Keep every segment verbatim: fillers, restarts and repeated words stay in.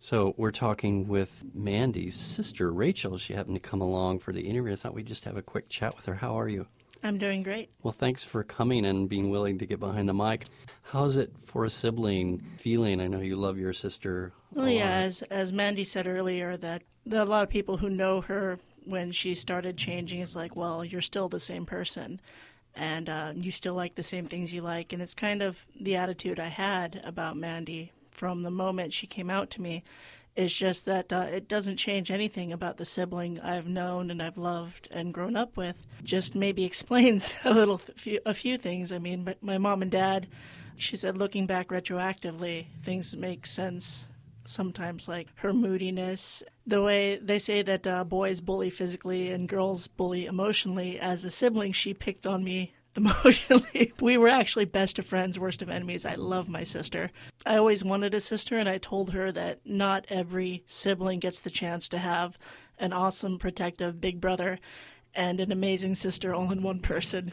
So we're talking with Mandy's sister, Rachel. She happened to come along for the interview. I thought we'd just have a quick chat with her. How are you? I'm doing great. Well, thanks for coming and being willing to get behind the mic. How's it for a sibling feeling? I know you love your sister a Well, yeah, lot. as, as Mandy said earlier, that there are a lot of people who know her when she started changing. It's like, well, you're still the same person, and uh, you still like the same things you like. And it's kind of the attitude I had about Mandy from the moment she came out to me. It's just that uh, it doesn't change anything about the sibling I've known and I've loved and grown up with. Just maybe explains a little, th- few, a few things. I mean, but my mom and dad, she said, looking back retroactively, things make sense sometimes, like her moodiness. The way they say that uh, boys bully physically and girls bully emotionally, as a sibling, she picked on me emotionally. We were actually best of friends, worst of enemies. I love my sister. I always wanted a sister, and I told her that not every sibling gets the chance to have an awesome, protective big brother and an amazing sister all in one person.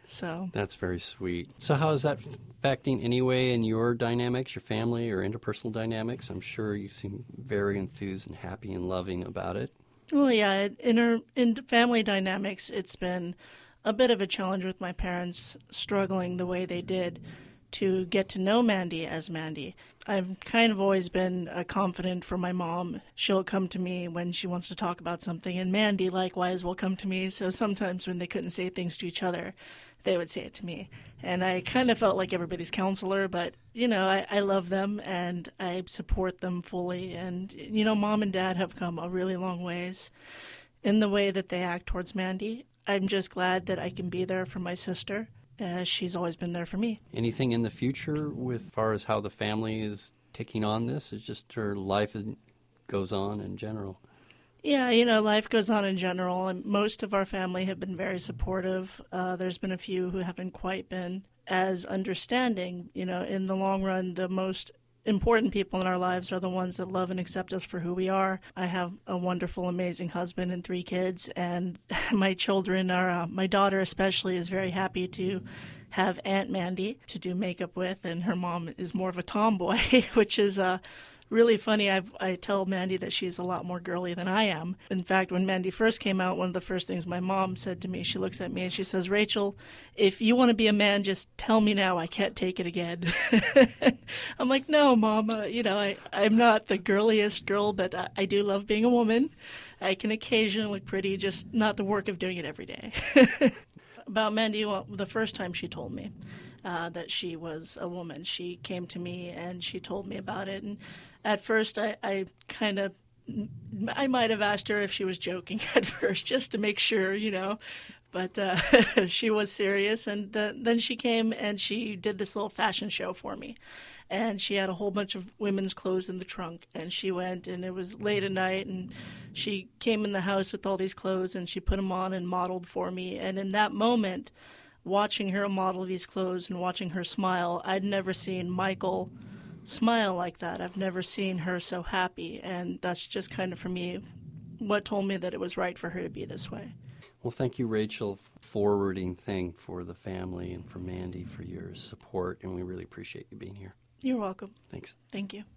So That's very sweet. So how is that affecting any way in your dynamics, your family or interpersonal dynamics? I'm sure you seem very enthused and happy and loving about it. Well, yeah, in her in family dynamics, it's been a bit of a challenge with my parents struggling the way they did to get to know Mandy as Mandy. I've kind of always been a confidant for my mom. She'll come to me when she wants to talk about something, and Mandy likewise will come to me. So sometimes when they couldn't say things to each other, they would say it to me. And I kind of felt like everybody's counselor, but, you know, I, I love them and I support them fully. And, you know, Mom and Dad have come a really long ways in the way that they act towards Mandy. I'm just glad that I can be there for my sister, as she's always been there for me. Anything in the future with far as how the family is taking on this? It's just her life is, goes on in general. Yeah, you know, life goes on in general, and most of our family have been very supportive. Uh, there's been a few who haven't quite been as understanding. You know, in the long run, the most important people in our lives are the ones that love and accept us for who we are. I have a wonderful, amazing husband and three kids, and my children are, uh, my daughter especially is very happy to have Aunt Mandy to do makeup with, and her mom is more of a tomboy, which is uh, really funny. I've, I tell Mandy that she's a lot more girly than I am. In fact, when Mandy first came out, one of the first things my mom said to me, she looks at me and she says, "Rachel, if you want to be a man, just tell me now. I can't take it again." I'm like, "No, Mom, uh, you know, I, I'm not the girliest girl, but I, I do love being a woman. I can occasionally look pretty, just not the work of doing it every day." About Mandy, well, the first time she told me uh, that she was a woman, she came to me and she told me about it. And at first, I, I kind of, I might have asked her if she was joking at first, just to make sure, you know. But uh, she was serious. And the, then she came and she did this little fashion show for me. And she had a whole bunch of women's clothes in the trunk. And she went, and it was late at night, and she came in the house with all these clothes, and she put them on and modeled for me. And in that moment, watching her model these clothes and watching her smile, I'd never seen Michael smile like that. I've never seen her so happy. And that's just kind of, for me, what told me that it was right for her to be this way. Well, thank you, Rachel, for forwarding thing for the family and for Mandy for your support, and we really appreciate you being here. You're welcome. Thanks. Thank you.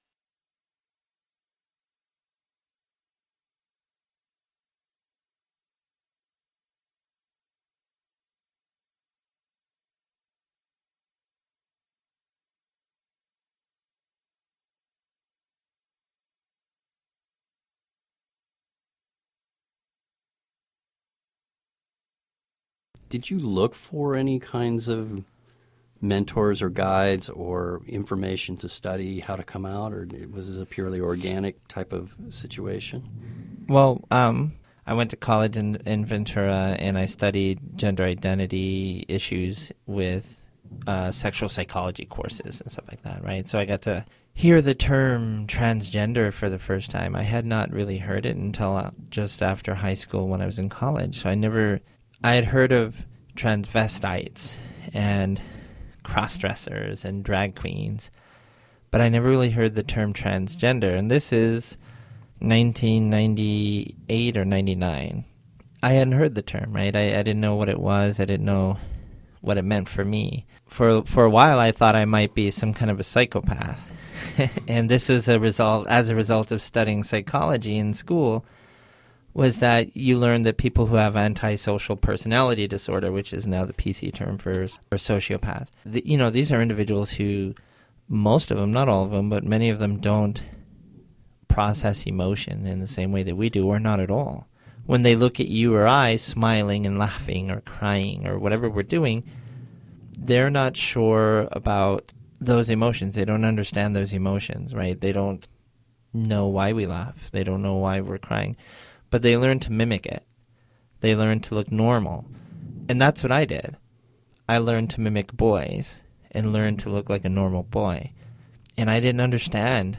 Did you look for any kinds of mentors or guides or information to study how to come out, or was this a purely organic type of situation? Well, um, I went to college in, in Ventura, and I studied gender identity issues with uh, sexual psychology courses and stuff like that, right? So I got to hear the term transgender for the first time. I had not really heard it until just after high school when I was in college. So I never, I had heard of transvestites and cross-dressers and drag queens, but I never really heard the term transgender, and this is nineteen ninety-eight or ninety-nine. I hadn't heard the term, right? I, I didn't know what it was. I didn't know what it meant for me. For for a while, I thought I might be some kind of a psychopath and this was a result, as a result of studying psychology in school, was that you learn that people who have antisocial personality disorder, which is now the P C term for, for sociopath, the, you know, these are individuals who, most of them, not all of them, but many of them don't process emotion in the same way that we do, or not at all. When they look at you or I smiling and laughing or crying or whatever we're doing, they're not sure about those emotions. They don't understand those emotions, right? They don't know why we laugh. They don't know why we're crying. But they learn to mimic it. They learn to look normal. And that's what I did. I learned to mimic boys and learned to look like a normal boy. And I didn't understand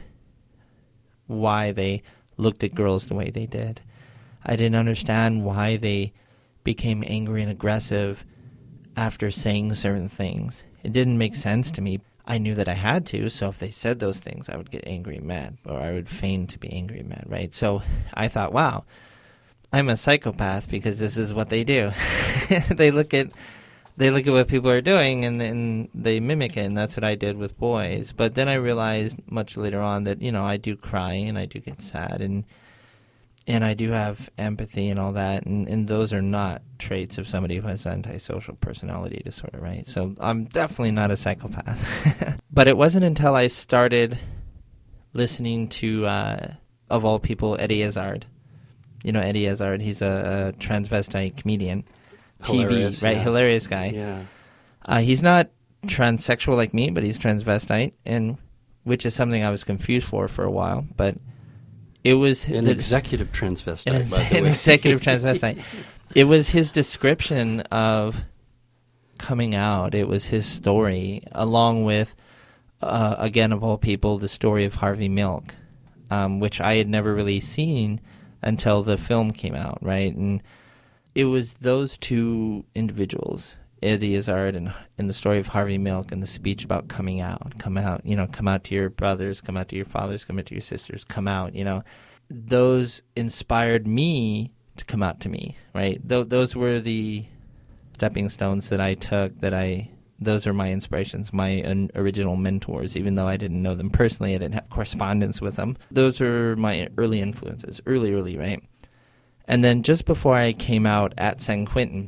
why they looked at girls the way they did. I didn't understand why they became angry and aggressive after saying certain things. It didn't make sense to me. I knew that I had to, so if they said those things, I would get angry and mad, or I would feign to be angry and mad, right? So I thought, wow, I'm a psychopath because this is what they do. they look at they look at what people are doing and then they mimic it, and that's what I did with boys. But then I realized much later on that, you know, I do cry and I do get sad and and I do have empathy and all that, and, and those are not traits of somebody who has antisocial personality disorder, right? So I'm definitely not a psychopath. But it wasn't until I started listening to, uh, of all people, Eddie Izzard. You know Eddie Izzard, he's a, a transvestite comedian. Hilarious, T V, right? yeah. Hilarious guy. Yeah. Uh, he's not transsexual like me, but he's transvestite, and which is something I was confused for for a while, but it was an the, executive transvestite, an, by the an way. executive transvestite. It was his description of coming out. It was his story, along with, uh, again, of all people, the story of Harvey Milk, um, which I had never really seen until the film came out, right? And it was those two individuals, Eddie Izzard and, and the story of Harvey Milk, and the speech about coming out, come out, you know, come out to your brothers, come out to your fathers, come out to your sisters, come out, you know. Those inspired me to come out to me, right? Th- those were the stepping stones that I took, that I, those are my inspirations, my un- original mentors, even though I didn't know them personally, I didn't have correspondence with them. Those are my early influences, early, early, right? And then just before I came out at San Quentin,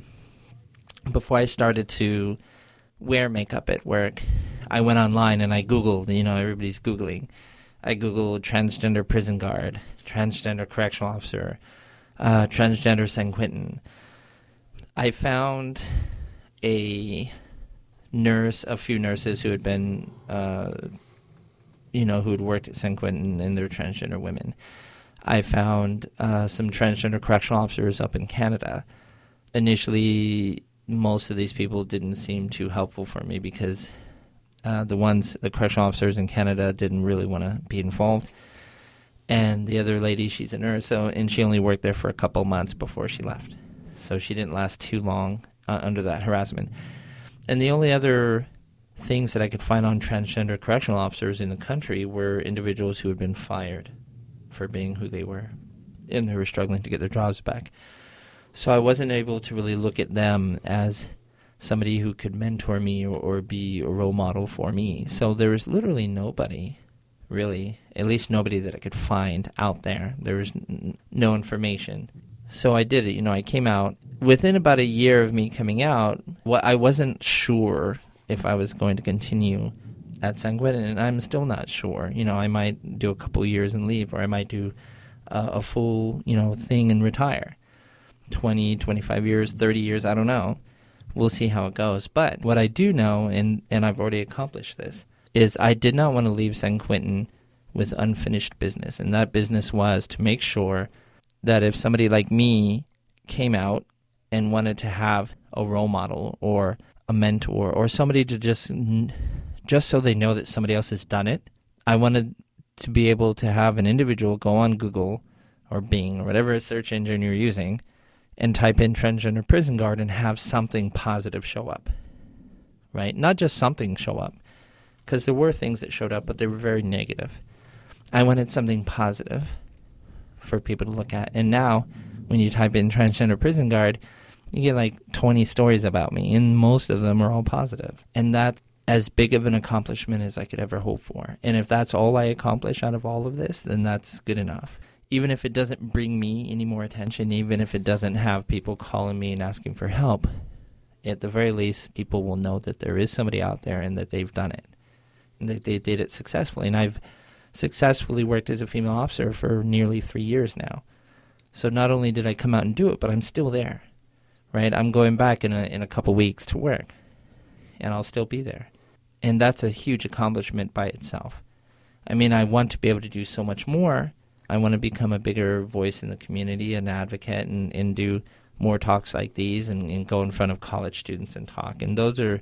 before I started to wear makeup at work, I went online and I Googled, you know, everybody's Googling. I Googled transgender prison guard, transgender correctional officer, uh, transgender San Quentin. I found a nurse, a few nurses who had been, uh, you know, who had worked at San Quentin, and they're transgender women. I found uh, some transgender correctional officers up in Canada. Initially, most of these people didn't seem too helpful for me because uh, the ones, the correctional officers in Canada didn't really want to be involved. And the other lady, she's a nurse, so and she only worked there for a couple months before she left. So she didn't last too long uh, under that harassment. And the only other things that I could find on transgender correctional officers in the country were individuals who had been fired for being who they were, and they were struggling to get their jobs back. So I wasn't able to really look at them as somebody who could mentor me or, or be a role model for me. So there was literally nobody, really, at least nobody that I could find out there. There was n- no information. So I did it. You know, I came out. Within about a year of me coming out, what I wasn't sure if I was going to continue at San Quentin, and I'm still not sure. You know, I might do a couple years and leave, or I might do uh, a full, you know, thing and retire. twenty, twenty-five years, thirty years, I don't know. We'll see how it goes. But what I do know, and, and I've already accomplished this, is I did not want to leave San Quentin with unfinished business. And that business was to make sure that if somebody like me came out and wanted to have a role model or a mentor or somebody to just, just so they know that somebody else has done it, I wanted to be able to have an individual go on Google or Bing or whatever search engine you're using and type in transgender prison guard and have something positive show up, right? Not just something show up, because there were things that showed up, but they were very negative. I wanted something positive for people to look at. And now, when you type in transgender prison guard, you get like twenty stories about me, and most of them are all positive. And that as big of an accomplishment as I could ever hope for. And if that's all I accomplish out of all of this, then that's good enough. Even if it doesn't bring me any more attention, even if it doesn't have people calling me and asking for help, at the very least, people will know that there is somebody out there and that they've done it, and that they did it successfully. And I've successfully worked as a female officer for nearly three years now. So not only did I come out and do it, but I'm still there, right? I'm going back in a, in a couple weeks to work, and I'll still be there. And that's a huge accomplishment by itself. I mean, I want to be able to do so much more. I want to become a bigger voice in the community, an advocate, and, and do more talks like these, and, and go in front of college students and talk. And those are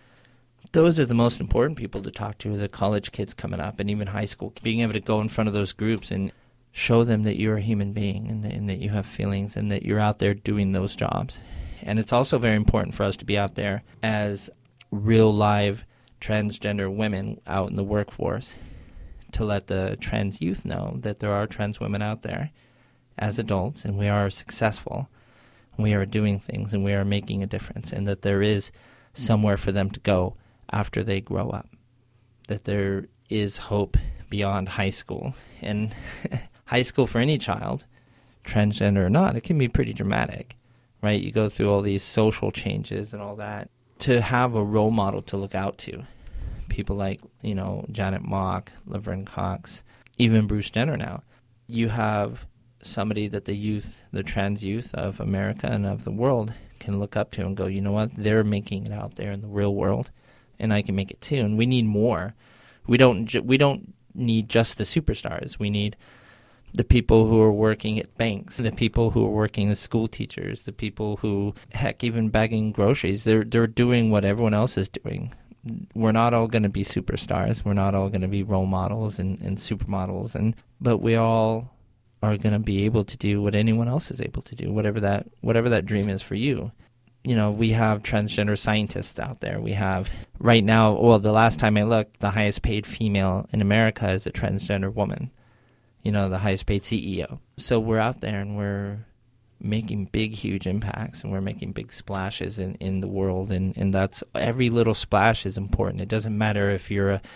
those are the most important people to talk to, the college kids coming up, and even high school. Being able to go in front of those groups and show them that you're a human being, and that, and that you have feelings, and that you're out there doing those jobs. And it's also very important for us to be out there as real live transgender women out in the workforce, to let the trans youth know that there are trans women out there as adults, and we are successful, we are doing things, and we are making a difference, and that there is somewhere for them to go after they grow up, that there is hope beyond high school. And high school for any child, transgender or not, it can be pretty dramatic, right? You go through all these social changes and all that. To have a role model to look out to, people like, you know, Janet Mock, Laverne Cox, even Bruce Jenner now, you have somebody that the youth, the trans youth of America and of the world can look up to and go, you know what, they're making it out there in the real world, and I can make it too. And we need more. We don't ju- we don't need just the superstars. We need the people who are working at banks, the people who are working as school teachers, the people who, heck, even bagging groceries. They're they're doing what everyone else is doing. We're not all going to be superstars. We're not all going to be role models and, and supermodels, and but we all are going to be able to do what anyone else is able to do, whatever that whatever that dream is for you. You know, we have transgender scientists out there. We have, right now, well, the last time I looked, the highest paid female in America is a transgender woman. You know, the highest paid C E O. So we're out there and we're making big, huge impacts, and we're making big splashes in, in the world. And, and that's, every little splash is important. It doesn't matter if you're a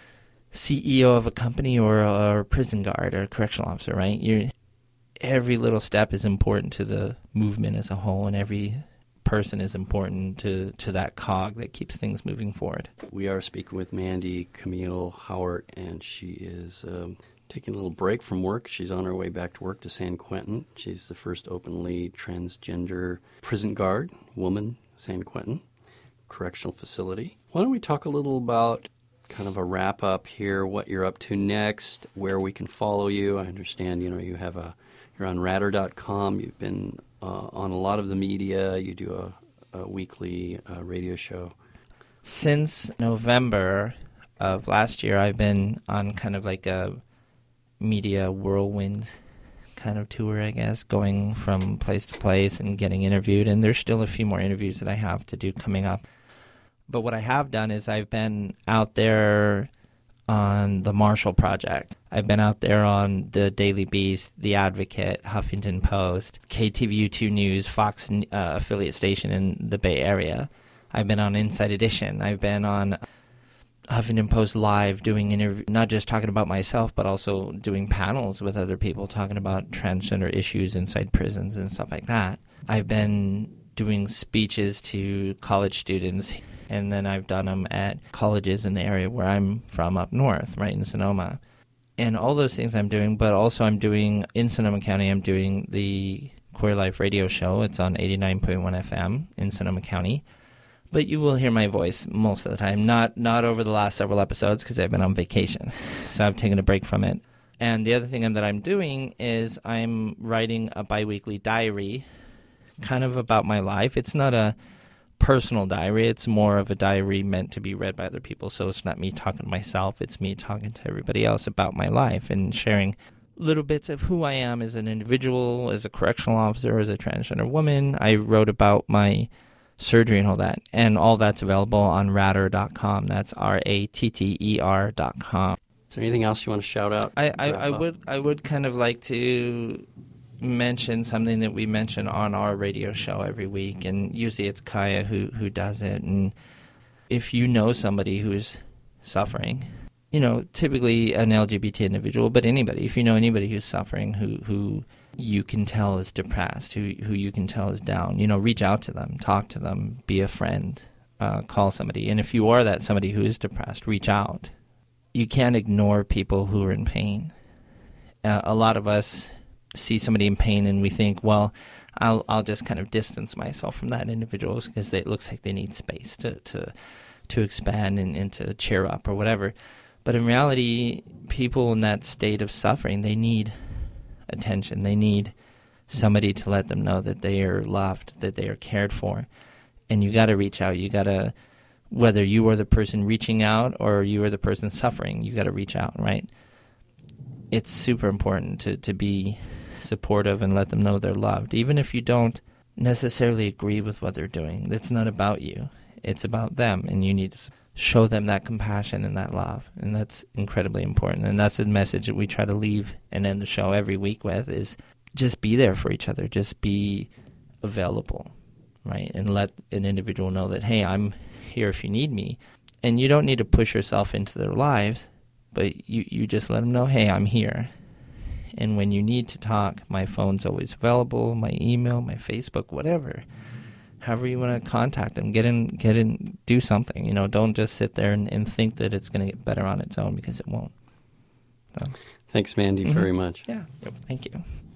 C E O of a company or a, or a prison guard or a correctional officer, right? You're, every little step is important to the movement as a whole, and every person is important to, to that cog that keeps things moving forward. We are speaking with Mandy Camille Howard, and she is um, taking a little break from work. She's on her way back to work to San Quentin. She's the first openly transgender prison guard woman, San Quentin Correctional Facility. Why don't we talk a little about kind of a wrap up here, what you're up to next, where we can follow you. I understand, you know, you have a, you're on radar dot com. You've been uh, on a lot of the media. You do a, a weekly uh, radio show. Since November of last year, I've been on kind of like a media whirlwind kind of tour, I guess, going from place to place and getting interviewed. And there's still a few more interviews that I have to do coming up. But what I have done is I've been out there on the Marshall Project. I've been out there on the Daily Beast, The Advocate, Huffington Post, K T V U two News, Fox uh, affiliate station in the Bay Area. I've been on Inside Edition. I've been on Huffington Post Live doing interviews, not just talking about myself, but also doing panels with other people talking about transgender issues inside prisons and stuff like that. I've been doing speeches to college students, and then I've done them at colleges in the area where I'm from up north, right in Sonoma. And all those things I'm doing, but also I'm doing, in Sonoma County, I'm doing the Queer Life radio show. It's on eighty-nine point one F M in Sonoma County. But you will hear my voice most of the time, not not over the last several episodes because I've been on vacation. So I've taken a break from it. And the other thing that I'm doing is I'm writing a biweekly diary kind of about my life. It's not a personal diary. It's more of a diary meant to be read by other people. So it's not me talking to myself. It's me talking to everybody else about my life and sharing little bits of who I am as an individual, as a correctional officer, as a transgender woman. I wrote about my surgery and all that. And all that's available on radar dot com. That's R A T T E R dot com. Is there anything else you want to shout out? I, I, I would I would kind of like to mention something that we mention on our radio show every week, and usually it's Kaya who, who does it, and if you know somebody who's suffering, you know, typically an L G B T individual, but anybody, if you know anybody who's suffering, who who you can tell is depressed, who who you can tell is down, you know, reach out to them, talk to them, be a friend, uh, call somebody. And if you are that somebody who is depressed, reach out. You can't ignore people who are in pain. Uh, a lot of us see somebody in pain and we think, well, I'll I'll just kind of distance myself from that individual because it looks like they need space to to, to expand and, and to cheer up or whatever. But in reality, people in that state of suffering, they need attention. They need somebody to let them know that they are loved, that they are cared for. And you got to reach out. You got to, whether you are the person reaching out or you are the person suffering, you got to reach out, right? It's super important to, to be supportive and let them know they're loved, even if you don't necessarily agree with what they're doing. It's not about you. It's about them, and you need to show them that compassion and that love, and that's incredibly important. And that's the message that we try to leave and end the show every week with, is just be there for each other. Just be available, right? And let an individual know that, hey, I'm here if you need me. And you don't need to push yourself into their lives, but you, you just let them know, hey, I'm here. And when you need to talk, my phone's always available, my email, my Facebook, whatever. However you want to contact them, get in, get in, do something. You know, don't just sit there and, and think that it's going to get better on its own, because it won't. So. Thanks, Mandy, mm-hmm. very much. Yeah, yep. Thank you.